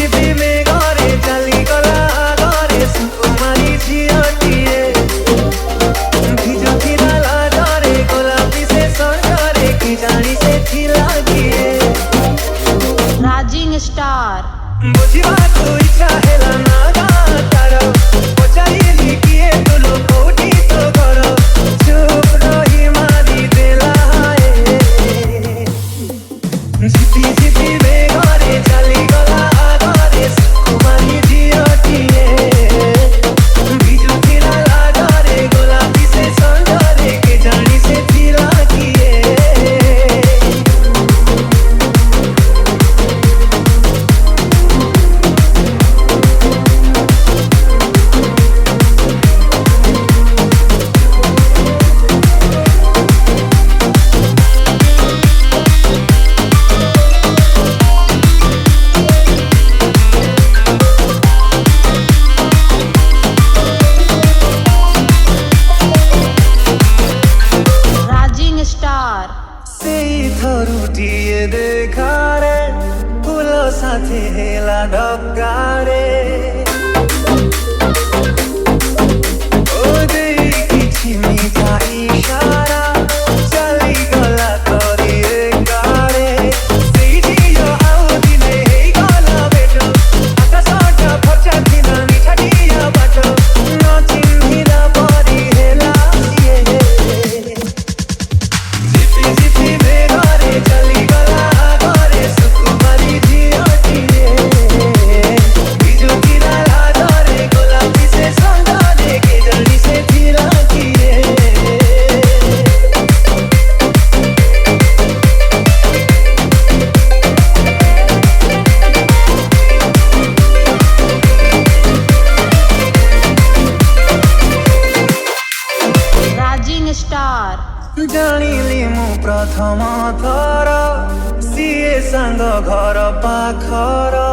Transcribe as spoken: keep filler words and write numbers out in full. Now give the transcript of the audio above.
झिपी में घरे चली गला घरे सुकुमारी झियटिए भिजु थिला लाजरे गोलापी से संजरे की जानी से थिला किए राइजिंग स्टार बुझिबा तू इच्छा हेला ना गातार पचारिली किए तू लोग कोठी तो करो चुप रही मारी देला है झिपी झिपी में घरे चली गला घरे सुकुमारी झियटिए भिजु थिला लाजरे गोलापी से संजरे के जानी से थिला किए राइजिंग स्टार सेई थरुटिए देखारे फुलो साथे हेला ढकारे ओ देखी छिमी का इशारा चली गला तोरी गारे सेई जियो आउ दिने हे गला बेटो आकाशटा फचा दिना मिठाटिया बाटो न चिन्हिला परी हेला सिए झिपी झिपी में घरे चली गला घरे सुकुमारी झियटिए भिजु थिला लाजरे गोलापी से संजरे के जानी से थिला किए राइजिंग स्टार जानिली मु प्रथम थर सिए सांग घर पाखर